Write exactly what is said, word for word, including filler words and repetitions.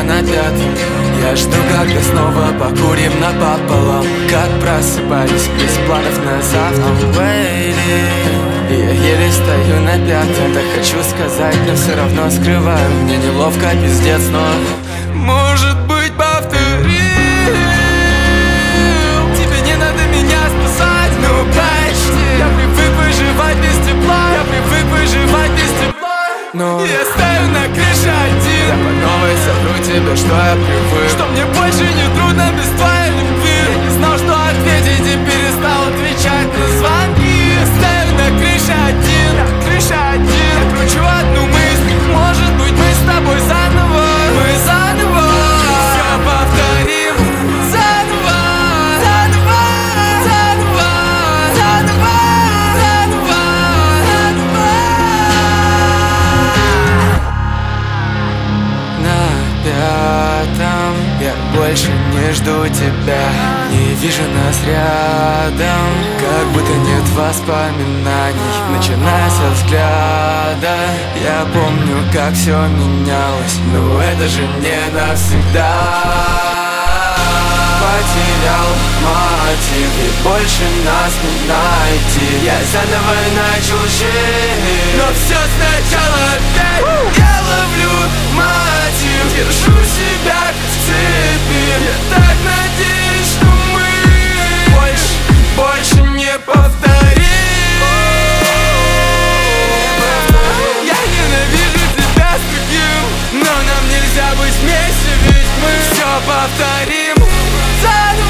на пятом. Я жду, когда снова покурим напополам. Как просыпались без планов на завтра. I'm waiting. Я еле стою на пятом. Так хочу сказать, но все равно скрываю. Мне неловко, пиздец, но может быть повторим. Тебе не надо меня спасать, ну почти. Я привык выживать без тепла. Я привык выживать без тепла. Но я стою на крыше один. Я по новой совру тебе, что я привык, что мне больше не трудно без твоей любви. Я не знал, что ответить, и перестал отвечать на звонки. Я стою на крыше один. На крыше один. Я кручу одну мысль. Может быть, мы с тобой заново. Мы заново все повторим. Заново. Заново. Заново. Заново. Заново. Заново. На пятом я больше не жду тебя. Не вижу нас рядом, как будто нет воспоминаний. Начиная со взгляда, я помню, как все менялось. Но это же не навсегда. Потерял мотив, и больше нас не найти. Я заново начал жить, но все сначала опять. Я ловлю мотив, держу себя в цепи. Я так надеюсь, что мы больше, больше не повторим. Я ненавижу тебя с другим, но нам нельзя быть вместе, ведь мы все повторим. Заново.